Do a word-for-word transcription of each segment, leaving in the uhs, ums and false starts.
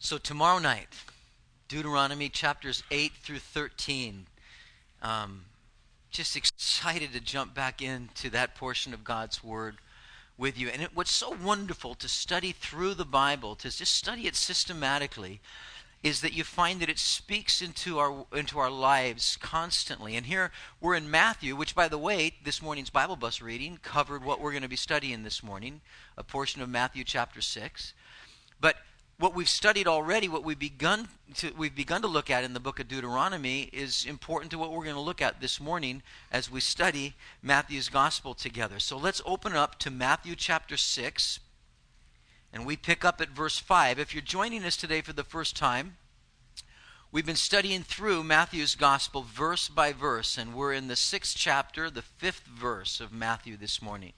So tomorrow night, Deuteronomy chapters eight through thirteen. Um, just excited to jump back into that portion of God's Word with you. And it, what's so wonderful to study through the Bible, to just study it systematically, is that you find that it speaks into our into our lives constantly. And here we're in Matthew, which, by the way, this morning's Bible bus reading covered what we're going to be studying this morning, a portion of Matthew chapter six. But what we've studied already, what we've begun to we've begun to look at in the book of Deuteronomy is important to what we're going to look at this morning as we study Matthew's gospel together. So let's open up to Matthew chapter six, and we pick up at verse five. If you're joining us today for the first time, we've been studying through Matthew's gospel verse by verse, and we're in the sixth chapter, the fifth verse of Matthew this morning.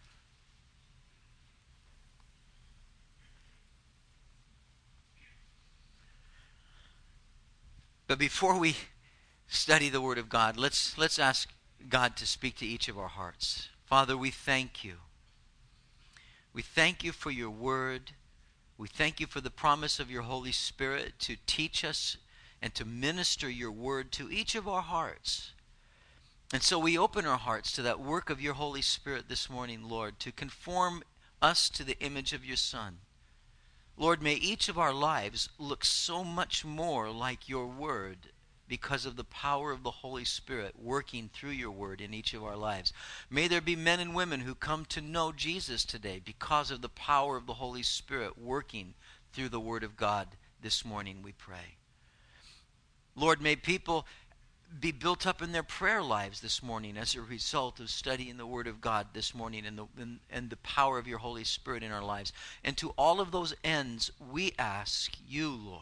But before we study the Word of God, let's let's ask God to speak to each of our hearts. Father, we thank you. We thank you for your Word. We thank you for the promise of your Holy Spirit to teach us and to minister your Word to each of our hearts. And so we open our hearts to that work of your Holy Spirit this morning, Lord, to conform us to the image of your Son. Lord, may each of our lives look so much more like your Word because of the power of the Holy Spirit working through your Word in each of our lives. May there be men and women who come to know Jesus today because of the power of the Holy Spirit working through the Word of God this morning, we pray. Lord, may people be built up in their prayer lives this morning as a result of studying the Word of God this morning and the, and, and the power of your Holy Spirit in our lives. And to all of those ends, we ask you, Lord,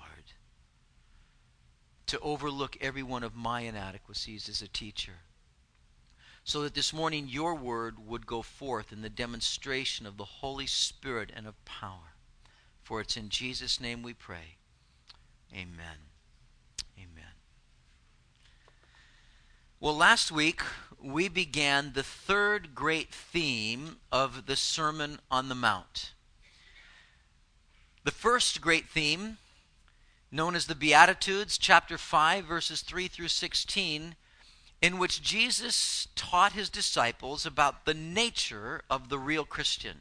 to overlook every one of my inadequacies as a teacher, so that this morning your Word would go forth in the demonstration of the Holy Spirit and of power. For it's in Jesus' name we pray. Amen. Amen. Well, last week we began the third great theme of the Sermon on the Mount. The first great theme, known as the Beatitudes, chapter five, verses three through sixteen, in which Jesus taught his disciples about the nature of the real Christian,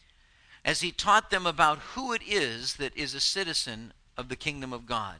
as he taught them about who it is that is a citizen of the kingdom of God.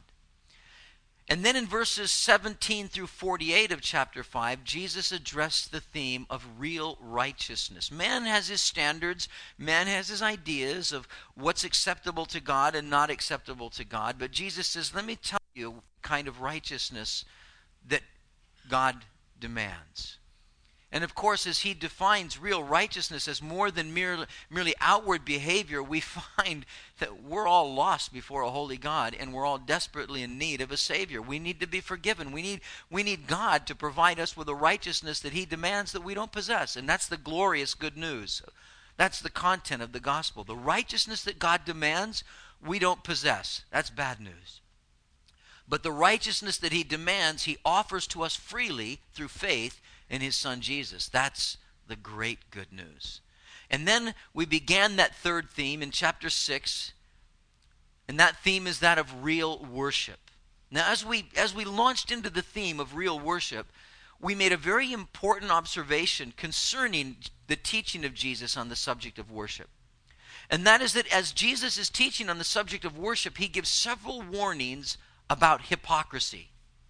And then in verses seventeen through forty-eight of chapter five, Jesus addressed the theme of real righteousness. Man has his standards, man has his ideas of what's acceptable to God and not acceptable to God. But Jesus says, let me tell you the kind of righteousness that God demands. And of course, as he defines real righteousness as more than merely, merely outward behavior, we find that we're all lost before a holy God, and we're all desperately in need of a Savior. We need to be forgiven. We need, we need God to provide us with a righteousness that he demands that we don't possess. And that's the glorious good news. That's the content of the gospel. The righteousness that God demands, we don't possess. That's bad news. But the righteousness that he demands, he offers to us freely through faith in his Son Jesus. That's the great good news. And then we began that third theme in chapter six, and that theme is that of real worship. Now, as we as we launched into the theme of real worship, we made a very important observation concerning the teaching of Jesus on the subject of worship. And that is that as Jesus is teaching on the subject of worship, he gives several warnings about hypocrisy.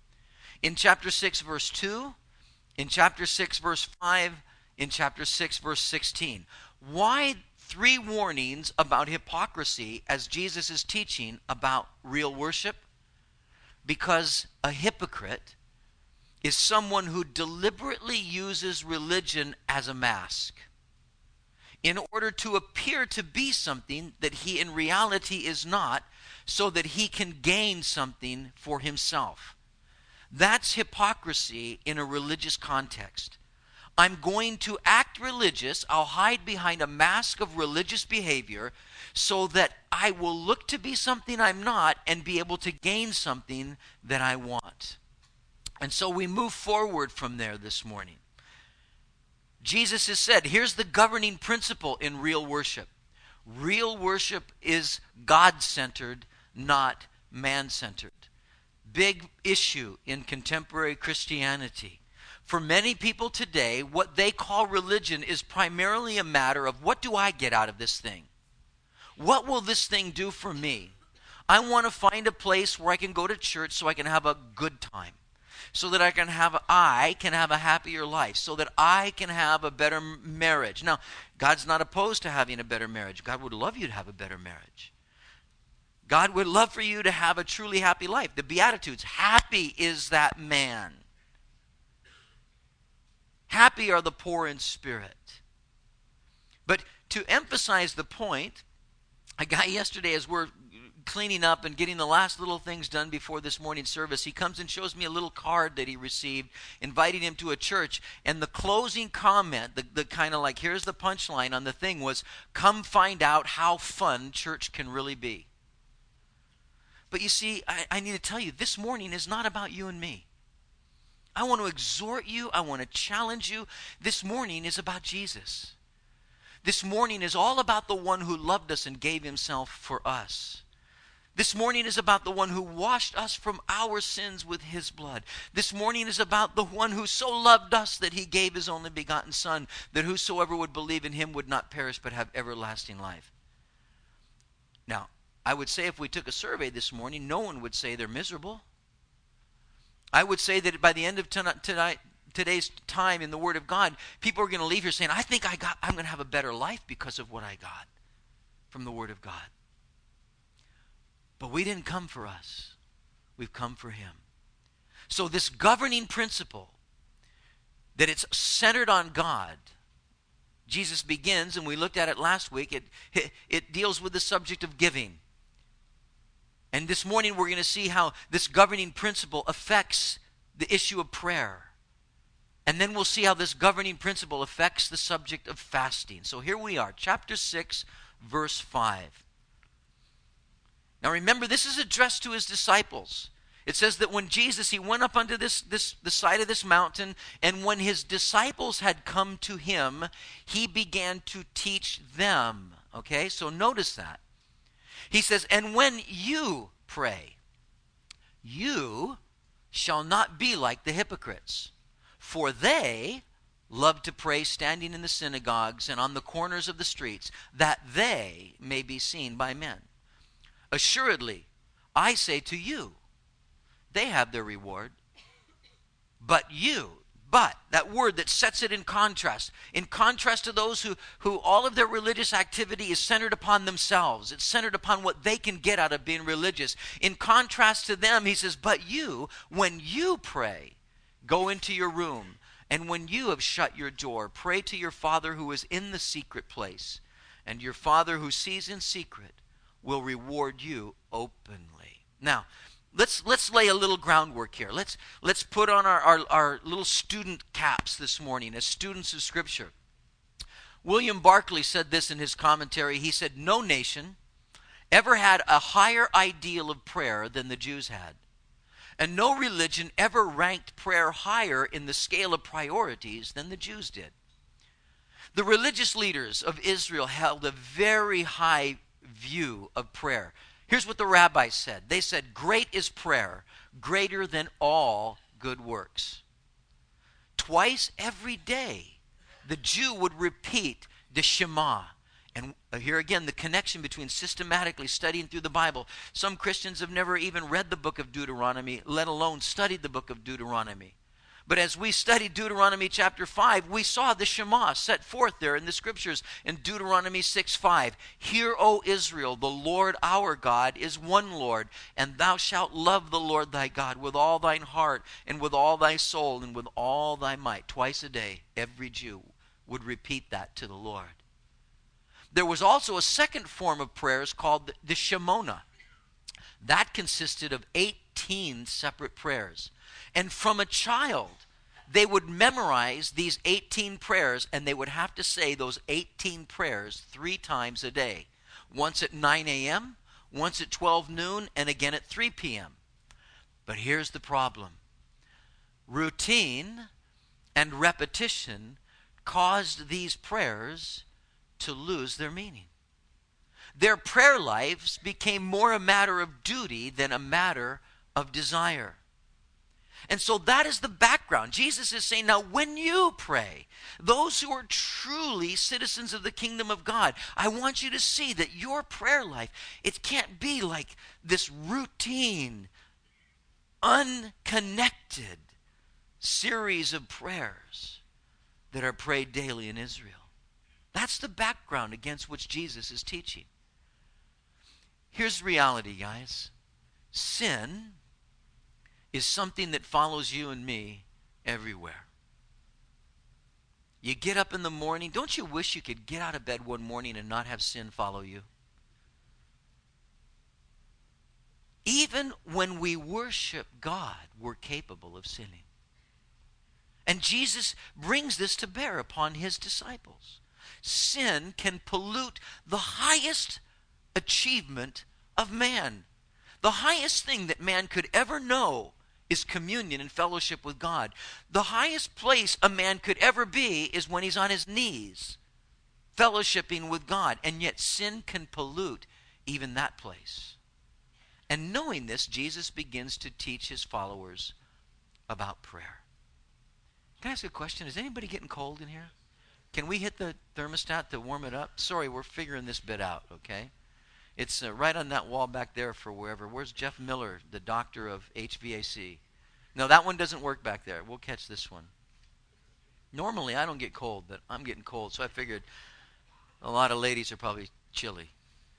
In chapter six, verse two, in chapter six, verse five, in chapter six, verse sixteen. Why three warnings about hypocrisy as Jesus is teaching about real worship? Because a hypocrite is someone who deliberately uses religion as a mask in order to appear to be something that he in reality is not, so that he can gain something for himself. That's hypocrisy in a religious context. I'm going to act religious. I'll hide behind a mask of religious behavior so that I will look to be something I'm not and be able to gain something that I want. And so we move forward from there this morning. Jesus has said, here's the governing principle in real worship. Real worship is God-centered, not man-centered. Big issue in contemporary Christianity. For many people today, what they call religion is primarily a matter of, what do I get out of this thing? What will this thing do for me? I want to find a place where I can go to church so I can have a good time. So that I can have I can have a happier life. So that I can have a better marriage. Now, God's not opposed to having a better marriage. God would love you to have a better marriage. God would love for you to have a truly happy life. The Beatitudes, happy is that man. Happy are the poor in spirit. But to emphasize the point, a guy yesterday, as we're cleaning up and getting the last little things done before this morning service, he comes and shows me a little card that he received inviting him to a church, and the closing comment, the, the kind of like, here's the punchline on the thing, was, come find out how fun church can really be. But you see, I, I need to tell you, this morning is not about you and me. I want to exhort you. I want to challenge you. This morning is about Jesus. This morning is all about the one who loved us and gave himself for us. This morning is about the one who washed us from our sins with his blood. This morning is about the one who so loved us that he gave his only begotten Son, that whosoever would believe in him would not perish but have everlasting life. Now, I would say if we took a survey this morning, no one would say they're miserable. I would say that by the end of tonight, tonight, today's time in the Word of God, people are going to leave here saying, I think I got, I'm going to have a better life because of what I got from the Word of God. But we didn't come for us. We've come for him. So this governing principle, that it's centered on God, Jesus begins, and we looked at it last week, it, it, it deals with the subject of giving. And this morning we're going to see how this governing principle affects the issue of prayer. And then we'll see how this governing principle affects the subject of fasting. So here we are, chapter six, verse five. Now remember, this is addressed to his disciples. It says that when Jesus, he went up unto this, this, the side of this mountain, and when his disciples had come to him, he began to teach them. Okay, so notice that. He says, and when you pray, you shall not be like the hypocrites, for they love to pray standing in the synagogues and on the corners of the streets, that they may be seen by men. Assuredly, I say to you, they have their reward. But you, but, that word that sets it in contrast, in contrast to those who, who all of their religious activity is centered upon themselves. It's centered upon what they can get out of being religious. In contrast to them, he says, but you, when you pray, go into your room, and when you have shut your door, pray to your Father who is in the secret place, and your Father who sees in secret will reward you openly. Now, let's let's lay a little groundwork here. Let's let's put on our, our, our little student caps this morning as students of Scripture. William Barclay said this in his commentary. He said, no nation ever had a higher ideal of prayer than the Jews had. And no religion ever ranked prayer higher in the scale of priorities than the Jews did. The religious leaders of Israel held a very high view of prayer. Here's what the rabbis said. They said, great is prayer, greater than all good works. Twice every day, the Jew would repeat the Shema. And here again, the connection between systematically studying through the Bible. Some Christians have never even read the book of Deuteronomy, let alone studied the book of Deuteronomy. But as we studied Deuteronomy chapter five, we saw the Shema set forth there in the Scriptures in Deuteronomy six five. Hear, O Israel, the Lord our God is one Lord, and thou shalt love the Lord thy God with all thine heart, and with all thy soul, and with all thy might. Twice a day, every Jew would repeat that to the Lord. There was also a second form of prayers called the Shemona. That consisted of eighteen separate prayers. And from a child, they would memorize these eighteen prayers, and they would have to say those eighteen prayers three times a day. Once at nine a.m., once at twelve noon, and again at three p.m. But here's the problem. Routine and repetition caused these prayers to lose their meaning. their prayer lives became more a matter of duty than a matter of desire. And so that is the background. Jesus is saying, now when you pray, those who are truly citizens of the kingdom of God, I want you to see that your prayer life, it can't be like this routine, unconnected series of prayers that are prayed daily in Israel. That's the background against which Jesus is teaching. Here's reality, guys. Sin is something that follows you and me everywhere. You get up in the morning. Don't you wish you could get out of bed one morning and not have sin follow you? Even when we worship God, we're capable of sinning. And Jesus brings this to bear upon his disciples. Sin can pollute the highest achievement of man. The highest thing that man could ever know is communion and fellowship with God. The highest place a man could ever be is when he's on his knees, fellowshipping with God. And yet sin can pollute even that place. And knowing this, Jesus begins to teach his followers about prayer. Can I ask a question? Is anybody getting cold in here? Can we hit the thermostat to warm it up? Sorry, we're figuring this bit out, okay? It's uh, right on that wall back there for wherever. Where's Jeff Miller, the doctor of H V A C? No, that one doesn't work back there. We'll catch this one. Normally, I don't get cold, but I'm getting cold, so I figured a lot of ladies are probably chilly.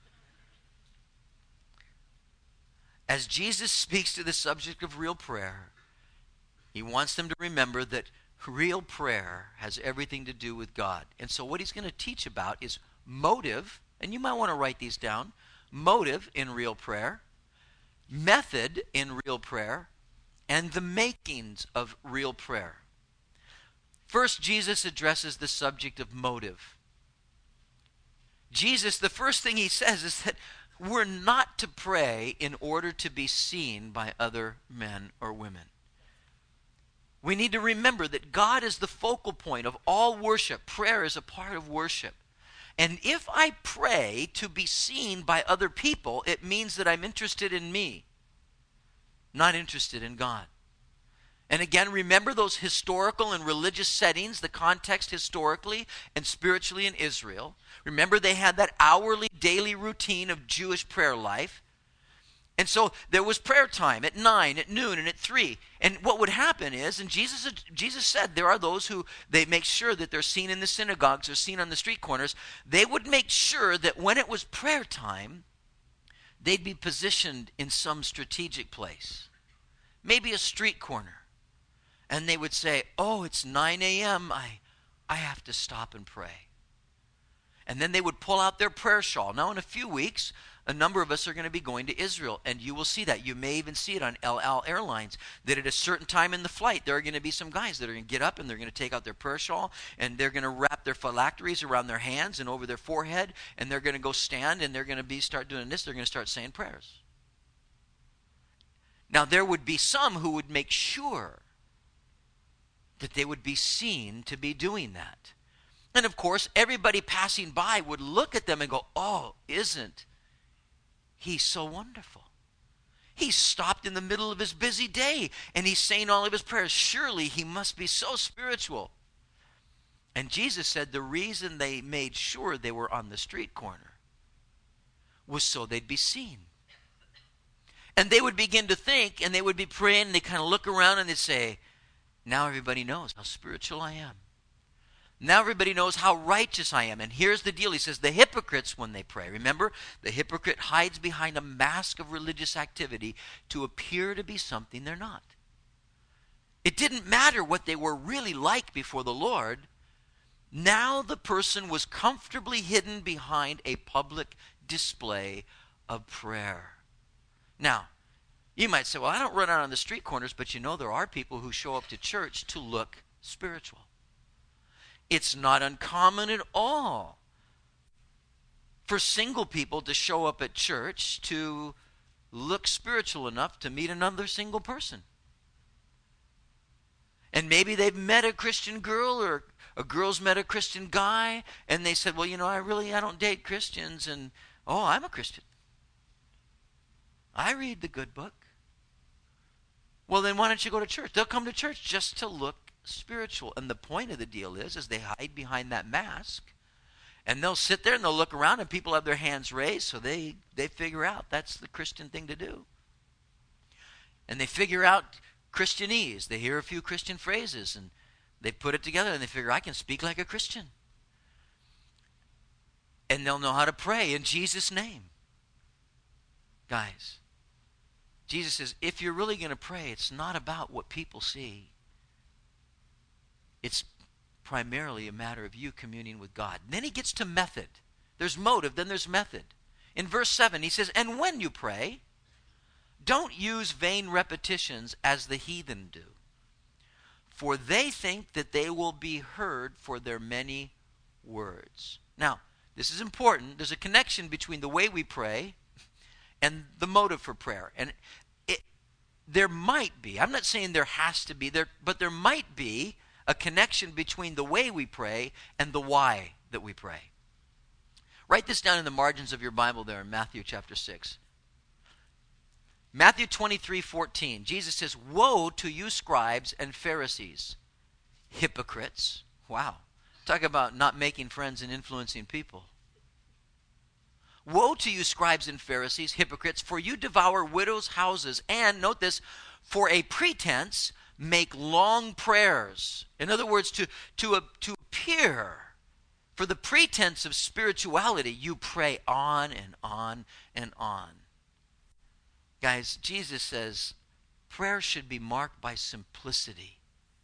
As Jesus speaks to the subject of real prayer, he wants them to remember that real prayer has everything to do with God. And so what he's going to teach about is motive, and you might want to write these down, motive in real prayer, method in real prayer, and the makings of real prayer. First, Jesus addresses the subject of motive. Jesus, the first thing he says is that we're not to pray in order to be seen by other men or women. We need to remember that God is the focal point of all worship. Prayer is a part of worship. And if I pray to be seen by other people, it means that I'm interested in me, not interested in God. And again, remember those historical and religious settings, the context historically and spiritually in Israel. Remember they had that hourly, daily routine of Jewish prayer life. And so there was prayer time at nine, at noon, and at three. And what would happen is, and Jesus Jesus said there are those who, they make sure that they're seen in the synagogues or seen on the street corners. They would make sure that when it was prayer time, they'd be positioned in some strategic place. Maybe a street corner. And they would say, oh, it's nine a.m., I, I have to stop and pray. And then they would pull out their prayer shawl. Now in a few weeks, a number of us are going to be going to Israel, and you will see that. You may even see it on El Al Airlines, that at a certain time in the flight, there are going to be some guys that are going to get up, and they're going to take out their prayer shawl, and they're going to wrap their phylacteries around their hands and over their forehead, and they're going to go stand, and they're going to be start doing this. They're going to start saying prayers. Now, there would be some who would make sure that they would be seen to be doing that. And of course, everybody passing by would look at them and go, oh, isn't He's so wonderful. He stopped in the middle of his busy day and he's saying all of his prayers. Surely he must be so spiritual. And Jesus said the reason they made sure they were on the street corner was so they'd be seen. And they would begin to think, and they would be praying, and they kind of look around and they'd say, now everybody knows how spiritual I am. Now everybody knows how righteous I am. And here's the deal. He says the hypocrites, when they pray, remember, the hypocrite hides behind a mask of religious activity to appear to be something they're not. It didn't matter what they were really like before the Lord. Now the person was comfortably hidden behind a public display of prayer. Now, you might say, well, I don't run out on the street corners, but you know there are people who show up to church to look spiritual. It's not uncommon at all for single people to show up at church to look spiritual enough to meet another single person. And maybe they've met a Christian girl, or a girl's met a Christian guy, and they said, well, you know, I really, I don't date Christians, and Oh, I'm a Christian. I read the good book. Well, then why don't you go to church? They'll come to church just to look spiritual. And the point of the deal is, is they hide behind that mask. And they'll sit there and they'll look around and people have their hands raised. So they, they figure out that's the Christian thing to do. And they figure out Christianese. They hear a few Christian phrases and they put it together and they figure, I can speak like a Christian. And they'll know how to pray in Jesus' name. Guys, Jesus says, if you're really going to pray, it's not about what people see. It's primarily a matter of you communing with God. And then he gets to method. There's motive, then there's method. In verse seven, he says, and when you pray, don't use vain repetitions as the heathen do, for they think that they will be heard for their many words. Now, this is important. There's a connection between the way we pray and the motive for prayer. And it, there might be, I'm not saying there has to be, there, but there might be a connection between the way we pray and the why that we pray. Write this down in the margins of your Bible there in Matthew chapter six. Matthew twenty-three fourteen. Jesus says, woe to you scribes and Pharisees, hypocrites. Wow. Talk about not making friends and influencing people. Woe to you scribes and Pharisees, hypocrites, for you devour widows' houses and, note this, for a pretense make long prayers. In other words, to, to, uh, to appear for the pretense of spirituality, you pray on and on and on. Guys, Jesus says prayer should be marked by simplicity.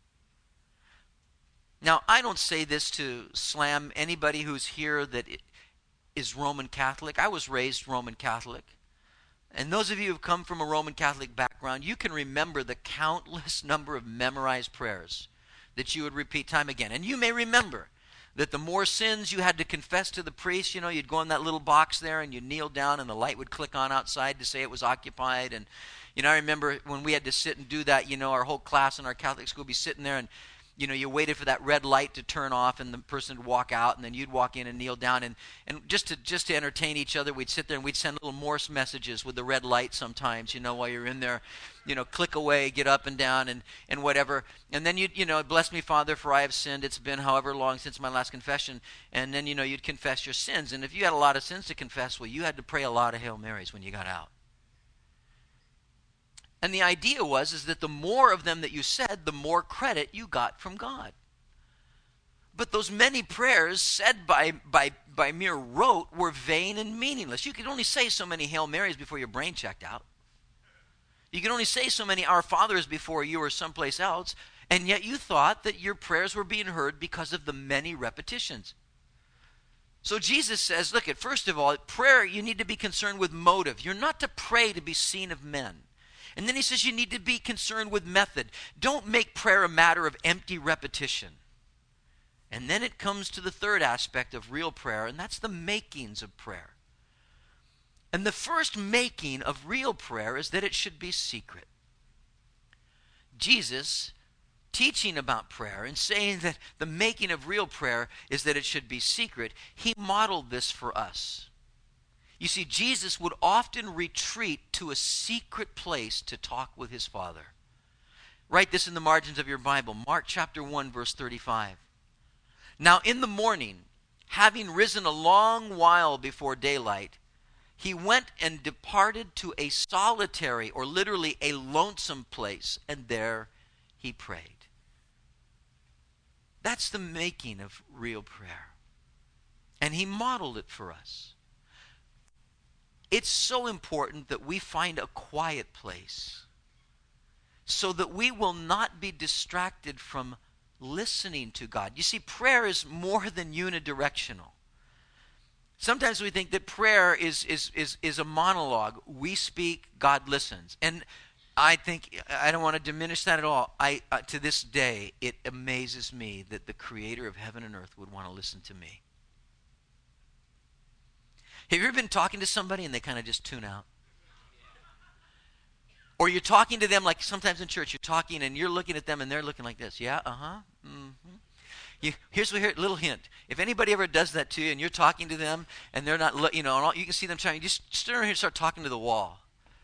Now, I don't say this to slam anybody who's here that is Roman Catholic. I was raised Roman Catholic. And those of you who have come from a Roman Catholic background, you can remember the countless number of memorized prayers that you would repeat time again. And you may remember that the more sins you had to confess to the priest, you know, you'd go in that little box there and you'd kneel down and the light would click on outside to say it was occupied. And, you know, I remember when we had to sit and do that, you know, our whole class in our Catholic school would be sitting there and, you know, you waited for that red light to turn off and the person would walk out and then you'd walk in and kneel down. And, and just to just to entertain each other, we'd sit there and we'd send little Morse messages with the red light sometimes, you know, while you're in there. You know, click away, get up and down and, and whatever. And then you'd, you know, bless me, Father, for I have sinned. It's been however long since my last confession. And then, you know, you'd confess your sins. And if you had a lot of sins to confess, well, you had to pray a lot of Hail Marys when you got out. And the idea was is that the more of them that you said, the more credit you got from God. But those many prayers said by, by, by mere rote were vain and meaningless. You could only say so many Hail Marys before your brain checked out. You could only say so many Our Fathers before you were someplace else, and yet you thought that your prayers were being heard because of the many repetitions. So Jesus says, look, at first of all, prayer, you need to be concerned with motive. You're not to pray to be seen of men. And then he says you need to be concerned with method. Don't make prayer a matter of empty repetition. And then it comes to the third aspect of real prayer, and that's the makings of prayer. And the first making of real prayer is that it should be secret. Jesus, teaching about prayer and saying that the making of real prayer is that it should be secret, he modeled this for us. You see, Jesus would often retreat to a secret place to talk with his Father. Write this in the margins of your Bible. Mark chapter one, verse thirty-five. Now in the morning, having risen a long while before daylight, he went and departed to a solitary, or literally a lonesome place, and there he prayed. That's the making of real prayer. And he modeled it for us. It's so important that we find a quiet place so that we will not be distracted from listening to God. You see, prayer is more than unidirectional. Sometimes we think that prayer is, is, is, is a monologue. We speak, God listens. And I think, I don't want to diminish that at all. I, uh, to this day, it amazes me that the creator of heaven and earth would want to listen to me. Have you ever been talking to somebody and they kind of just tune out? Or you're talking to them like sometimes in church, you're talking and you're looking at them and they're looking like this. Yeah, uh-huh. Mm-hmm. You, here's a little hint. If anybody ever does that to you and you're talking to them and they're not, you know, and all, you can see them trying, you just stand here and start talking to the wall.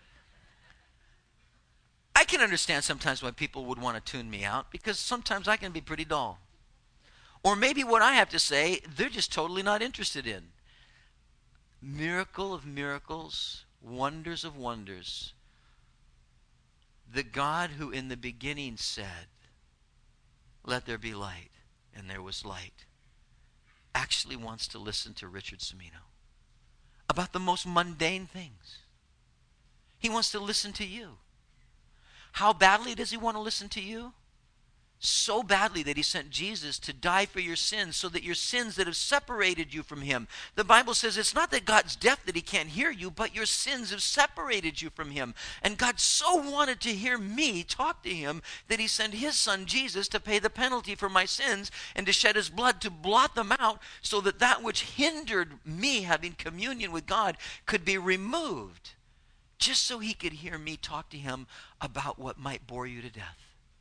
I can understand sometimes why people would want to tune me out because sometimes I can be pretty dull. Or maybe what I have to say, they're just totally not interested in. Miracle of miracles, wonders of wonders. The God who in the beginning said, let there be light, and there was light, actually wants to listen to Richard Cimino about the most mundane things. He wants to listen to you. How badly does he want to listen to you? So badly that he sent Jesus to die for your sins so that your sins that have separated you from him. The Bible says it's not that God's deaf that he can't hear you, but your sins have separated you from him. And God so wanted to hear me talk to him that he sent his son Jesus to pay the penalty for my sins and to shed his blood to blot them out so that that which hindered me having communion with God could be removed. Just so he could hear me talk to him about what might bore you to death.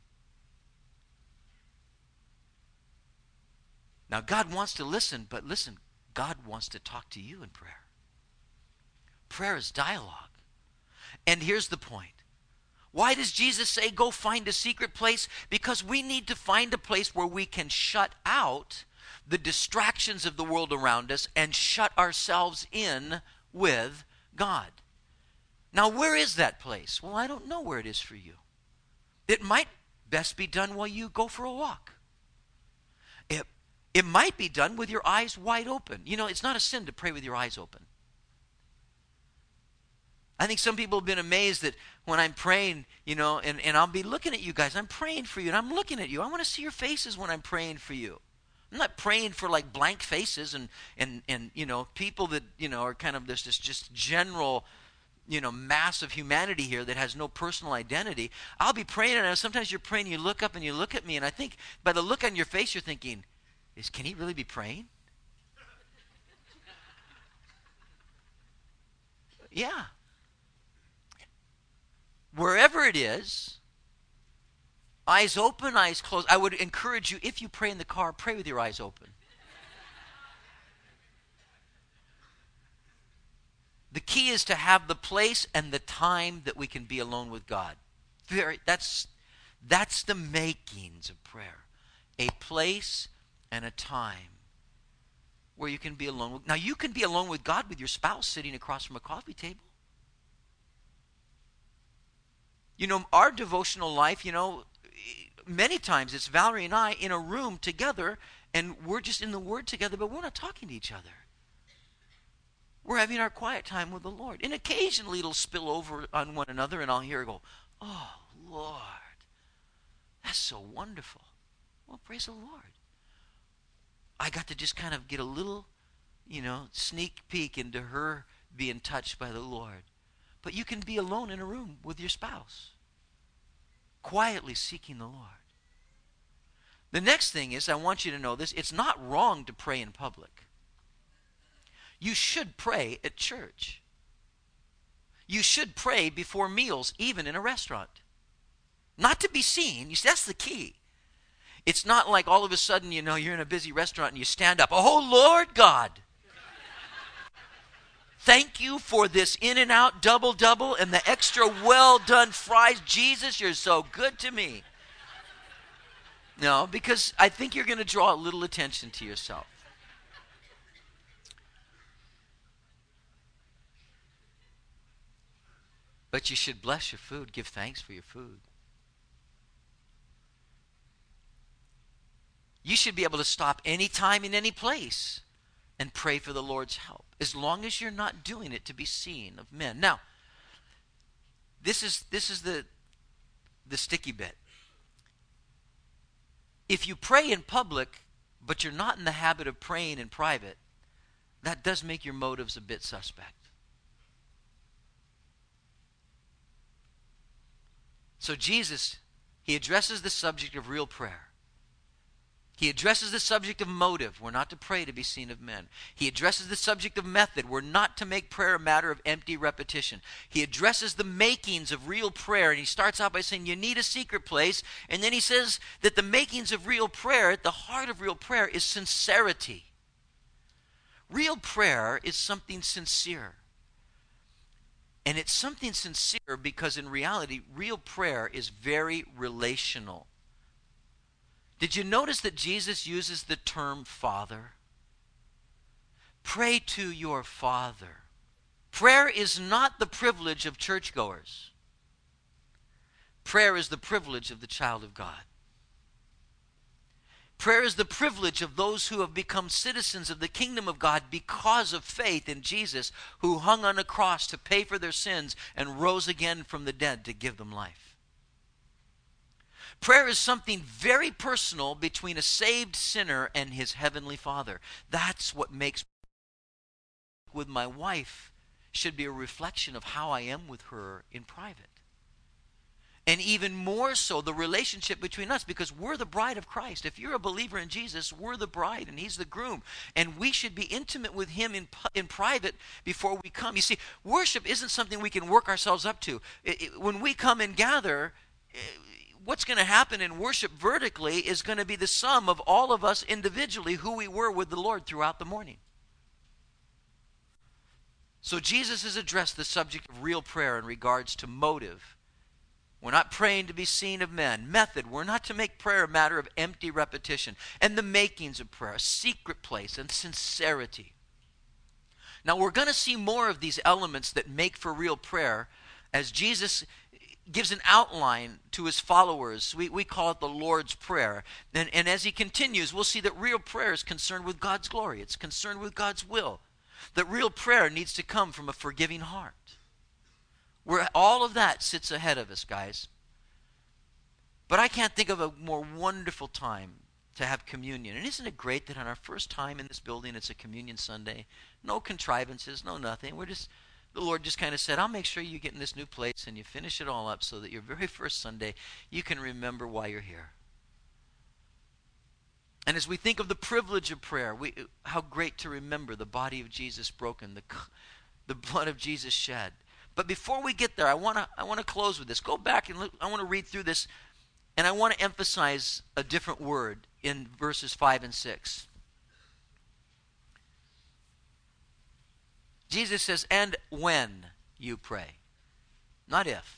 Now, God wants to listen, but listen, God wants to talk to you in prayer. Prayer is dialogue. And here's the point. Why does Jesus say, go find a secret place? Because we need to find a place where we can shut out the distractions of the world around us and shut ourselves in with God. Now, where is that place? Well, I don't know where it is for you. It might best be done while you go for a walk. It It might be done with your eyes wide open. You know, it's not a sin to pray with your eyes open. I think some people have been amazed that when I'm praying, you know, and, and I'll be looking at you guys. I'm praying for you, and I'm looking at you. I want to see your faces when I'm praying for you. I'm not praying for, like, blank faces and, and, and you know, people that, you know, are kind of, there's this just general, you know, mass of humanity here that has no personal identity. I'll be praying, and sometimes you're praying, you look up and you look at me, and I think by the look on your face, you're thinking, Is can he really be praying? Yeah. Wherever it is, eyes open, eyes closed. I would encourage you, if you pray in the car, pray with your eyes open. The key is to have the place and the time that we can be alone with God. Very, that's, that's the makings of prayer. A place and a time where you can be alone with. Now, you can be alone with God with your spouse sitting across from a coffee table. You know, our devotional life, you know, many times it's Valerie and I in a room together, and we're just in the Word together, but we're not talking to each other. We're having our quiet time with the Lord. And occasionally it'll spill over on one another, and I'll hear her go, oh, Lord, that's so wonderful. Well, praise the Lord. I got to just kind of get a little, you know, sneak peek into her being touched by the Lord. But you can be alone in a room with your spouse, quietly seeking the Lord. The next thing is, I want you to know this, it's not wrong to pray in public. You should pray at church. You should pray before meals, even in a restaurant. Not to be seen. You see, that's the key. It's not like all of a sudden, you know, you're in a busy restaurant and you stand up. Oh, Lord God. Thank you for this In-N-Out double-double and the extra well-done fries. Jesus, you're so good to me. No, because I think you're going to draw a little attention to yourself. But you should bless your food, give thanks for your food. You should be able to stop any time in any place and pray for the Lord's help, as long as you're not doing it to be seen of men. Now, this is this is the the sticky bit. If you pray in public, but you're not in the habit of praying in private, that does make your motives a bit suspect. So Jesus, he addresses the subject of real prayer. He addresses the subject of motive. We're not to pray to be seen of men. He addresses the subject of method. We're not to make prayer a matter of empty repetition. He addresses the makings of real prayer, and he starts out by saying you need a secret place, and then he says that the makings of real prayer, at the heart of real prayer, is sincerity. Real prayer is something sincere. And it's something sincere because in reality, real prayer is very relational. Did you notice that Jesus uses the term Father? Pray to your Father. Prayer is not the privilege of churchgoers. Prayer is the privilege of the child of God. Prayer is the privilege of those who have become citizens of the kingdom of God because of faith in Jesus, who hung on a cross to pay for their sins and rose again from the dead to give them life. Prayer is something very personal between a saved sinner and his heavenly Father. That's what makes with my wife should be a reflection of how I am with her in private. And even more so, the relationship between us, because we're the bride of Christ. If you're a believer in Jesus, we're the bride and he's the groom. And we should be intimate with him in, in private before we come. You see, worship isn't something we can work ourselves up to. It, it, when we come and gather, it, what's going to happen in worship vertically is going to be the sum of all of us individually who we were with the Lord throughout the morning. So Jesus has addressed the subject of real prayer in regards to motive. We're not praying to be seen of men. Method, we're not to make prayer a matter of empty repetition. And the makings of prayer, a secret place, and sincerity. Now we're going to see more of these elements that make for real prayer as Jesus gives an outline to his followers. We, we call it the Lord's Prayer. And, and as he continues, we'll see that real prayer is concerned with God's glory. It's concerned with God's will. That real prayer needs to come from a forgiving heart. Where all of that sits ahead of us, guys. But I can't think of a more wonderful time to have communion. And isn't it great that on our first time in this building, it's a communion Sunday? No contrivances, no nothing. We're just... The Lord just kind of said, I'll make sure you get in this new place and you finish it all up so that your very first Sunday, you can remember why you're here. And as we think of the privilege of prayer, we, how great to remember the body of Jesus broken, the, the blood of Jesus shed. But before we get there, I want to I want to close with this. Go back and look, I want to read through this, and I want to emphasize a different word in verses five and six. Jesus says, and when you pray, not if.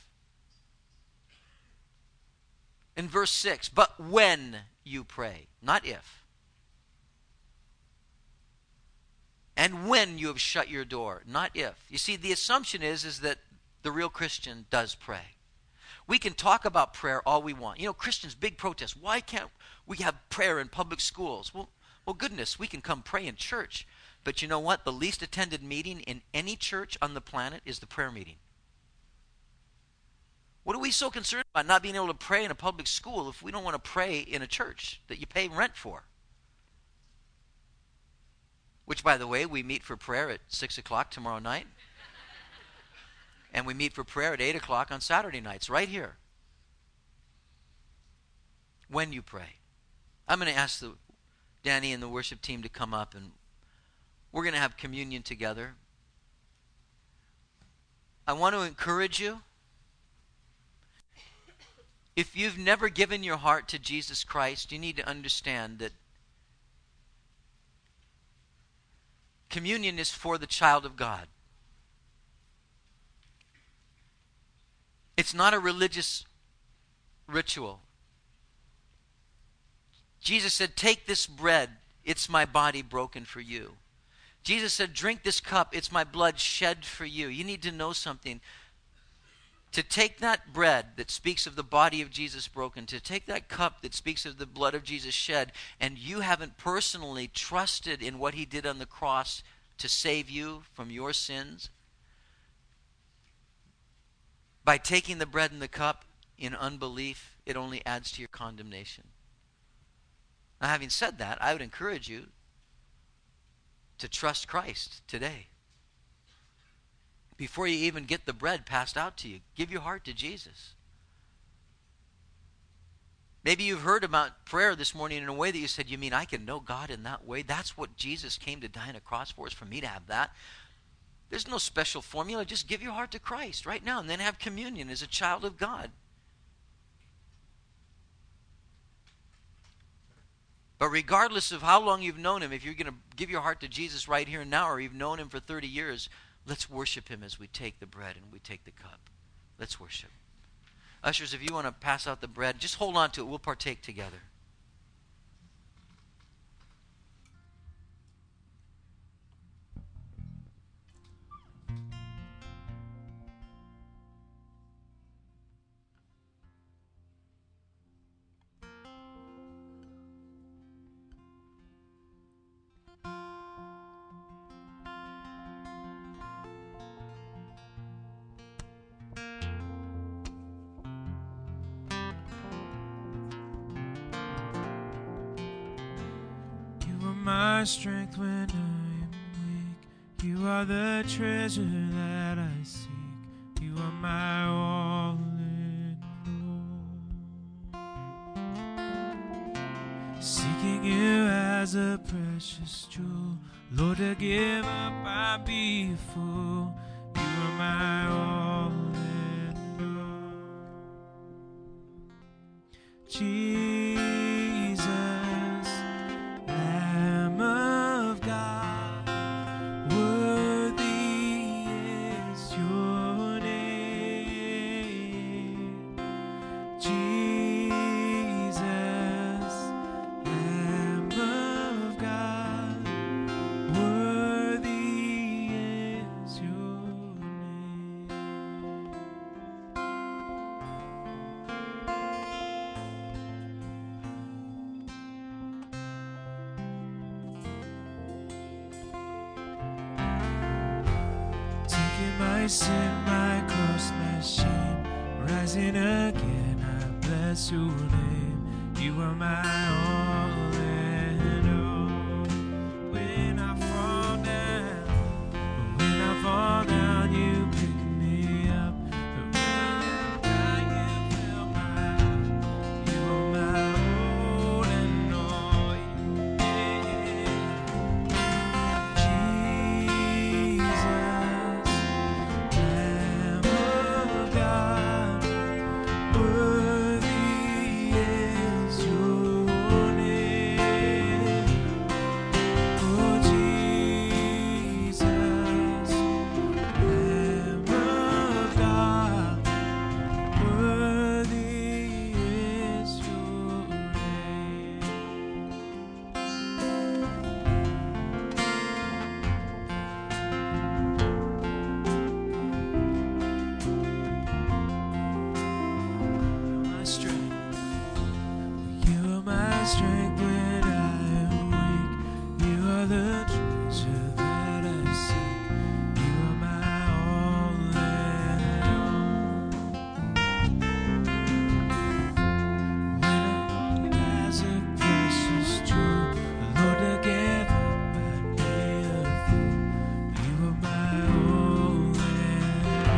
In verse six, but when you pray, not if. And when you have shut your door, not if. You see, the assumption is, is that the real Christian does pray. We can talk about prayer all we want. You know, Christians, big protest. Why can't we have prayer in public schools? Well, well, goodness, we can come pray in church. But you know what? The least attended meeting in any church on the planet is the prayer meeting. What are we so concerned about not being able to pray in a public school if we don't want to pray in a church that you pay rent for? Which, by the way, we meet for prayer at six o'clock tomorrow night. And we meet for prayer at eight o'clock on Saturday nights, right here. When you pray. I'm going to ask the, Danny and the worship team to come up, and we're going to have communion together. I want to encourage you. If you've never given your heart to Jesus Christ, you need to understand that communion is for the child of God. It's not a religious ritual. Jesus said, take this bread, it's my body broken for you. Jesus said, drink this cup, it's my blood shed for you. You need to know something. To take that bread that speaks of the body of Jesus broken, to take that cup that speaks of the blood of Jesus shed, and you haven't personally trusted in what he did on the cross to save you from your sins, by taking the bread and the cup in unbelief, it only adds to your condemnation. Now, having said that, I would encourage you to trust Christ today. Before you even get the bread passed out to you, give your heart to Jesus. Maybe you've heard about prayer this morning in a way that you said, you mean I can know God in that way? That's what Jesus came to die on a cross for, is for me to have that. There's no special formula. Just give your heart to Christ right now and then have communion as a child of God. But regardless of how long you've known him, if you're going to give your heart to Jesus right here and now, or you've known him for thirty years, let's worship him as we take the bread and we take the cup. Let's worship. Ushers, if you want to pass out the bread, just hold on to it. We'll partake together. My strength when I am weak, you are the treasure that I seek, you are my all in all. Seeking you as a precious jewel, Lord, to give up I'd be a fool, you are my all in all. Jesus, my sin, my cross, my shame, rising again, I bless your name. You are my all and all. When I fall down, when I fall down, you pick me up. But when I die, you fill my heart. You are my all and all. Yeah. Strength when I am weak, you are the treasure that I seek, you are my all and all. When I as a precious jewel, Lord, to give up I'd be a fool, you are my all and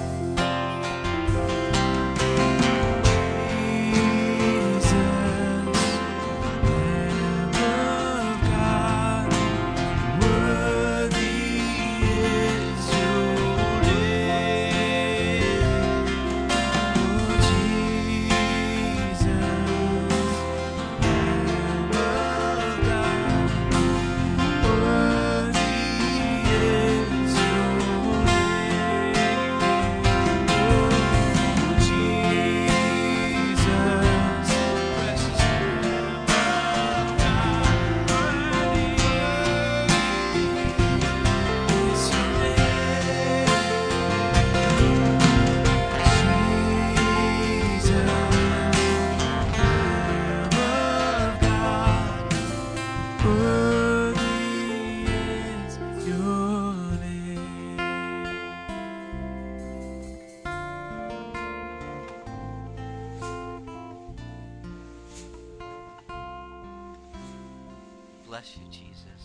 Bless you, Jesus.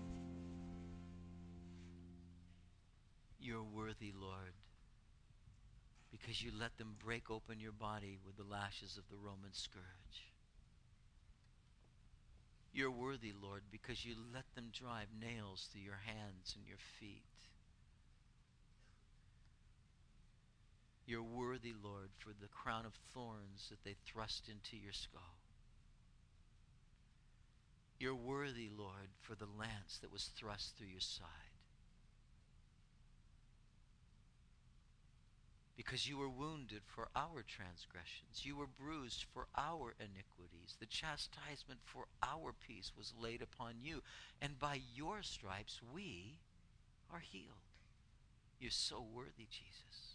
You're worthy, Lord, because you let them break open your body with the lashes of the Roman scourge. You're worthy, Lord, because you let them drive nails through your hands and your feet. You're worthy, Lord, for the crown of thorns that they thrust into your skull. You're worthy, Lord, for the lance that was thrust through your side. Because you were wounded for our transgressions. You were bruised for our iniquities. The chastisement for our peace was laid upon you. And by your stripes we are healed. You're so worthy, Jesus.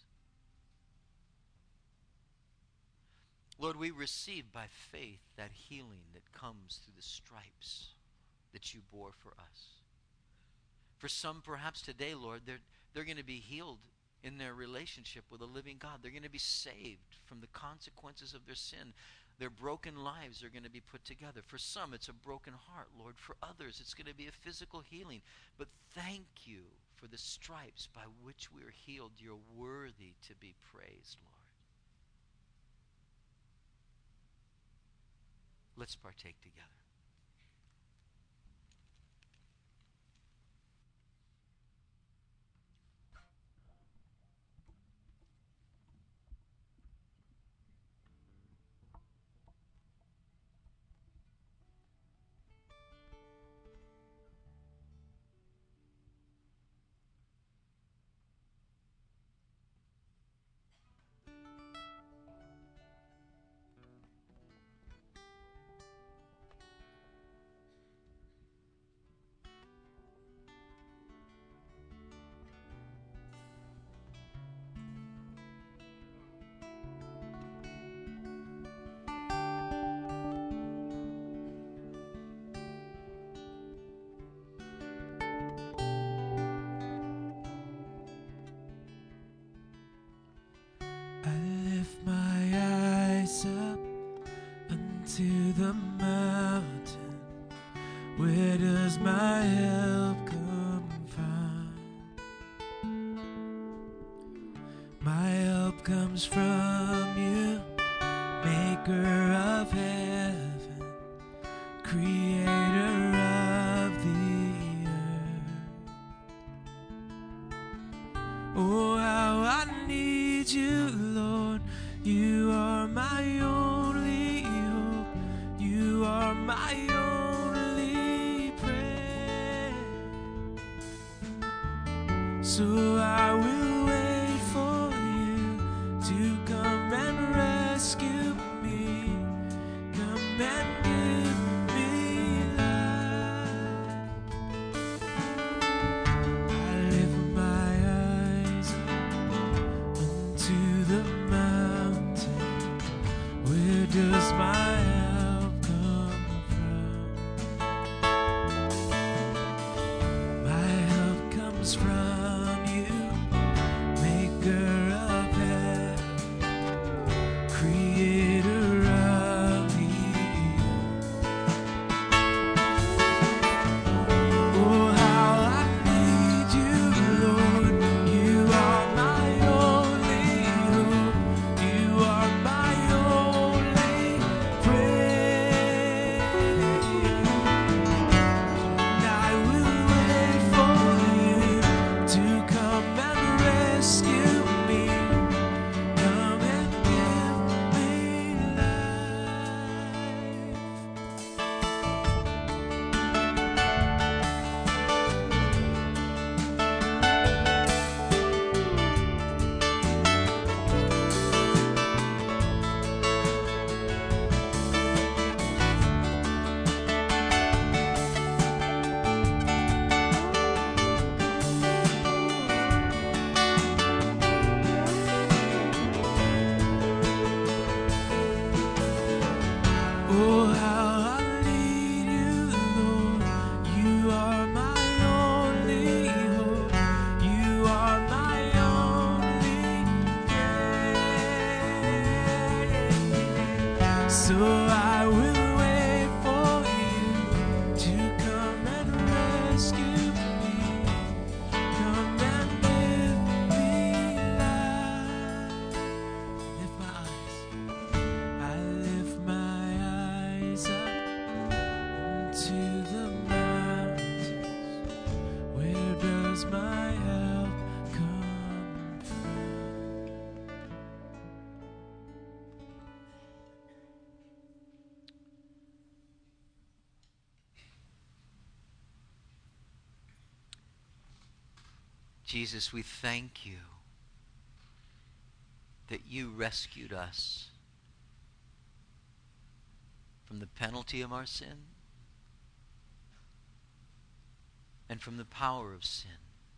Lord, we receive by faith that healing that comes through the stripes that you bore for us. For some, perhaps today, Lord, they're, they're going to be healed in their relationship with a living God. They're going to be saved from the consequences of their sin. Their broken lives are going to be put together. For some, it's a broken heart, Lord. For others, it's going to be a physical healing. But thank you for the stripes by which we are healed. You're worthy to be praised, Lord. Let's partake together. To the mountain, where does my help come from? My help comes from you, maker of heaven, creator of the earth. Oh, how I need you, Lord. You are my only hope. You are my only prayer. So I will wait for you to come and rescue me. Come and give me life. I lift my eyes unto the mountain. Where does my help come from? My help comes from you, maker of heaven, creator of the earth. Oh, how I need you, Lord. You are my only hope. You are my only prayer. And I will wait for you to come and rescue me. Come and give me life. Oh, how I need you, Lord. You are my only hope. You are my only prayer. So I will wait for you to come and rescue me. Come and give me life. Lift my eyes. I lift my eyes up to Jesus, we thank you that you rescued us from the penalty of our sin and from the power of sin.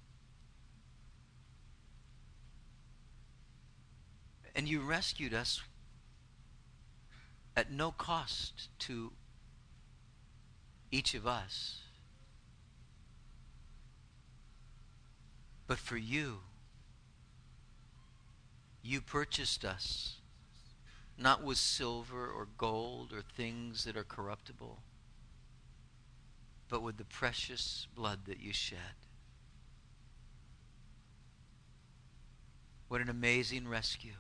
And you rescued us at no cost to each of us. But for you, you purchased us, not with silver or gold or things that are corruptible, but with the precious blood that you shed. What an amazing rescue.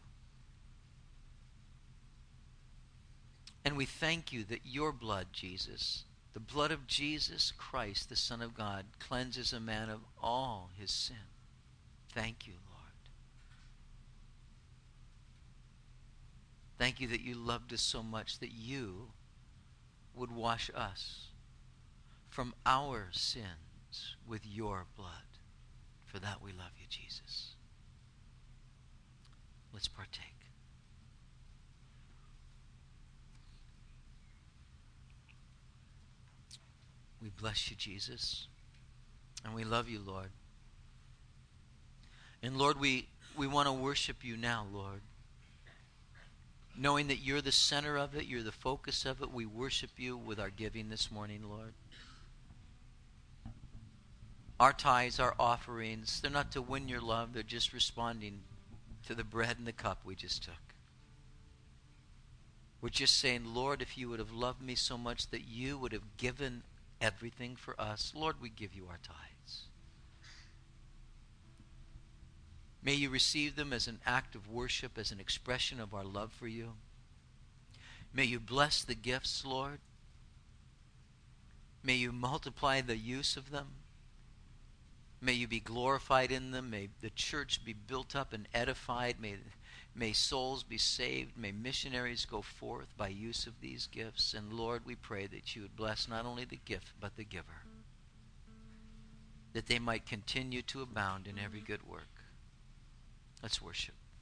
And we thank you that your blood, Jesus, the blood of Jesus Christ, the Son of God, cleanses a man of all his sin. Thank you, Lord. Thank you that you loved us so much that you would wash us from our sins with your blood. For that we love you, Jesus. Let's partake. We bless you, Jesus, and we love you, Lord. And Lord, we, we want to worship you now, Lord. Knowing that you're the center of it, you're the focus of it, we worship you with our giving this morning, Lord. Our tithes, our offerings, they're not to win your love, they're just responding to the bread and the cup we just took. We're just saying, Lord, if you would have loved me so much that you would have given everything for us, Lord, we give you our tithes. May you receive them as an act of worship, as an expression of our love for you. May you bless the gifts, Lord. May you multiply the use of them. May you be glorified in them. May the church be built up and edified. May, may souls be saved. May missionaries go forth by use of these gifts. And Lord, we pray that you would bless not only the gift, but the giver, that they might continue to abound in every good work. Let's worship.